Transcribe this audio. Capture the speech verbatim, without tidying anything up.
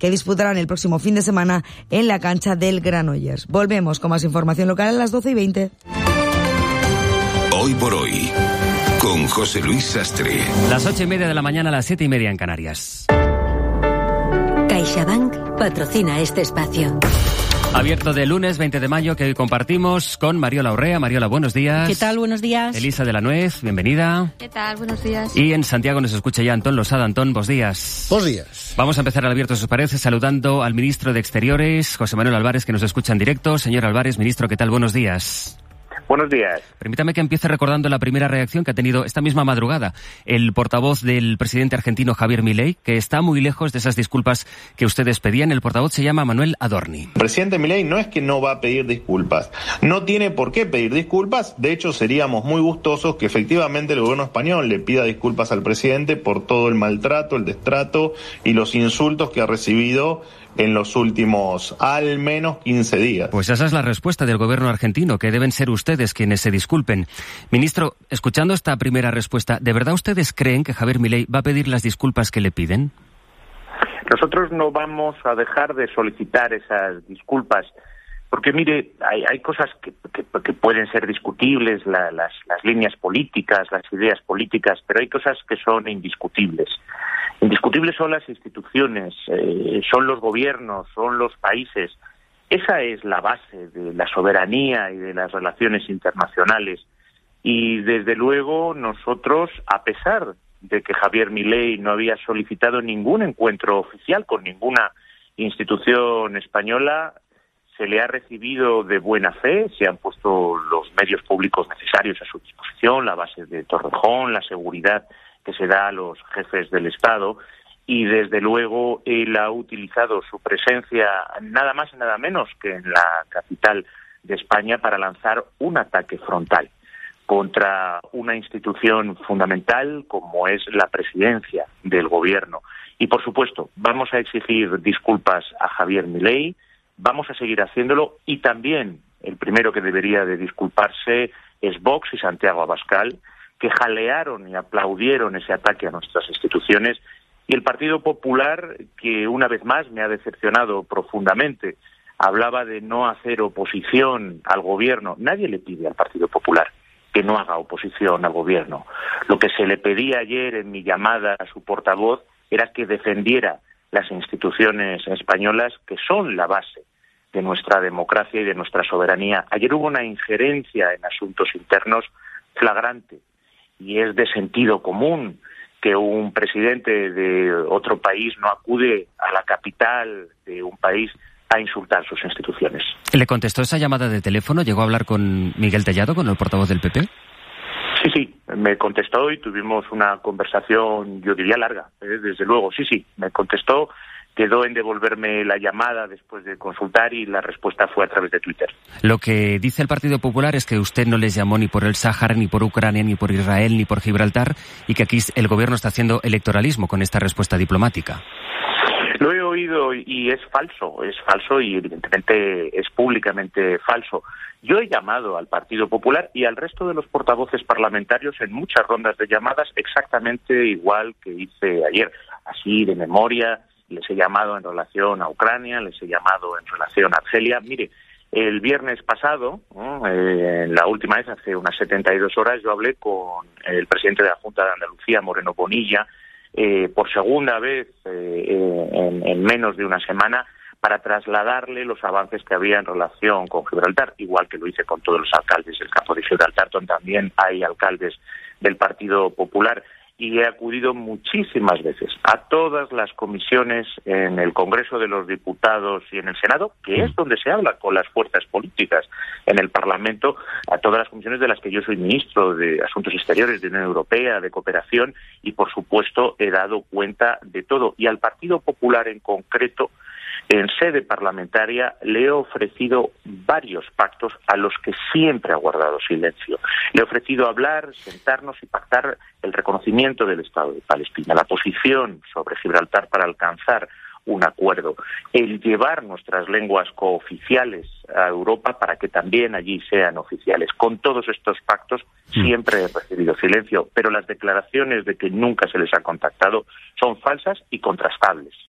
que disputarán el próximo fin de semana en la cancha del Granollers. Volvemos con más información local a las doce y veinte. Hoy por hoy, con José Luis Sastre. Las ocho y media de la mañana, a las siete y media en Canarias. CaixaBank patrocina este espacio. Abierto de lunes veinte de mayo, que hoy compartimos con Mariola Urrea. Mariola, buenos días. ¿Qué tal? Buenos días. Elisa de la Nuez, bienvenida. ¿Qué tal? Buenos días. Y en Santiago nos escucha ya Antón Losada. Antón, buenos días. Buenos días. Vamos a empezar al abierto, si os parece, saludando al ministro de Exteriores, José Manuel Álvarez, que nos escucha en directo. Señor Álvarez, ministro, ¿qué tal? Buenos días. Buenos días. Permítame que empiece recordando la primera reacción que ha tenido esta misma madrugada el portavoz del presidente argentino Javier Milei, que está muy lejos de esas disculpas que ustedes pedían. El portavoz se llama Manuel Adorni. El presidente Milei no es que no va a pedir disculpas, no tiene por qué pedir disculpas. De hecho, seríamos muy gustosos que efectivamente el gobierno español le pida disculpas al presidente por todo el maltrato, el destrato y los insultos que ha recibido en los últimos al menos quince días. Pues esa es la respuesta del gobierno argentino, que deben ser ustedes quienes se disculpen. Ministro, escuchando esta primera respuesta, ¿de verdad ustedes creen que Javier Milei va a pedir las disculpas que le piden? Nosotros no vamos a dejar de solicitar esas disculpas, porque mire, hay, hay cosas que, que, que pueden ser discutibles, la, las, las líneas políticas, las ideas políticas, pero hay cosas que son indiscutibles. Indiscutibles son las instituciones, eh, son los gobiernos, son los países. Esa es la base de la soberanía y de las relaciones internacionales. Y desde luego nosotros, a pesar de que Javier Milei no había solicitado ningún encuentro oficial con ninguna institución española, se le ha recibido de buena fe, se han puesto los medios públicos necesarios a su disposición, la base de Torrejón, la seguridad que se da a los jefes del Estado, y desde luego él ha utilizado su presencia nada más y nada menos que en la capital de España para lanzar un ataque frontal contra una institución fundamental como es la presidencia del gobierno. Y por supuesto, vamos a exigir disculpas a Javier Milei, vamos a seguir haciéndolo, y también el primero que debería de disculparse es Vox y Santiago Abascal, que jalearon y aplaudieron ese ataque a nuestras instituciones, y el Partido Popular, que una vez más me ha decepcionado profundamente. Hablaba de no hacer oposición al gobierno. Nadie le pide al Partido Popular que no haga oposición al gobierno. Lo que se le pedía ayer en mi llamada a su portavoz era que defendiera las instituciones españolas, que son la base de nuestra democracia y de nuestra soberanía. Ayer hubo una injerencia en asuntos internos flagrante, y es de sentido común que un presidente de otro país no acude a la capital de un país a insultar sus instituciones. ¿Le contestó esa llamada de teléfono? ¿Llegó a hablar con Miguel Tellado, con el portavoz del P P? Sí, sí, me contestó y tuvimos una conversación, yo diría larga, ¿eh? Desde luego, sí, sí, me contestó. Quedó en devolverme la llamada después de consultar y la respuesta fue a través de Twitter. Lo que dice el Partido Popular es que usted no les llamó ni por el Sáhara, ni por Ucrania, ni por Israel, ni por Gibraltar, y que aquí el gobierno está haciendo electoralismo con esta respuesta diplomática. Lo he oído y es falso, es falso y evidentemente es públicamente falso. Yo he llamado al Partido Popular y al resto de los portavoces parlamentarios en muchas rondas de llamadas exactamente igual que hice ayer, así de memoria. Les he llamado en relación a Ucrania, les he llamado en relación a Argelia. Mire, el viernes pasado, ¿no? eh, en la última vez, hace unas setenta y dos horas, yo hablé con el presidente de la Junta de Andalucía, Moreno Bonilla, eh, por segunda vez eh, en, en menos de una semana, para trasladarle los avances que había en relación con Gibraltar, igual que lo hice con todos los alcaldes del campo de Gibraltar, donde también hay alcaldes del Partido Popular. Y he acudido muchísimas veces a todas las comisiones en el Congreso de los Diputados y en el Senado, que es donde se habla con las fuerzas políticas, en el Parlamento, a todas las comisiones de las que yo soy ministro, de Asuntos Exteriores, de Unión Europea, de Cooperación, y por supuesto he dado cuenta de todo. Y al Partido Popular en concreto, en sede parlamentaria, le he ofrecido varios pactos a los que siempre ha guardado silencio. Le he ofrecido hablar, sentarnos y pactar el reconocimiento del Estado de Palestina, la posición sobre Gibraltar para alcanzar un acuerdo, el llevar nuestras lenguas cooficiales a Europa para que también allí sean oficiales. Con todos estos pactos siempre he recibido silencio, pero las declaraciones de que nunca se les ha contactado son falsas y contrastables.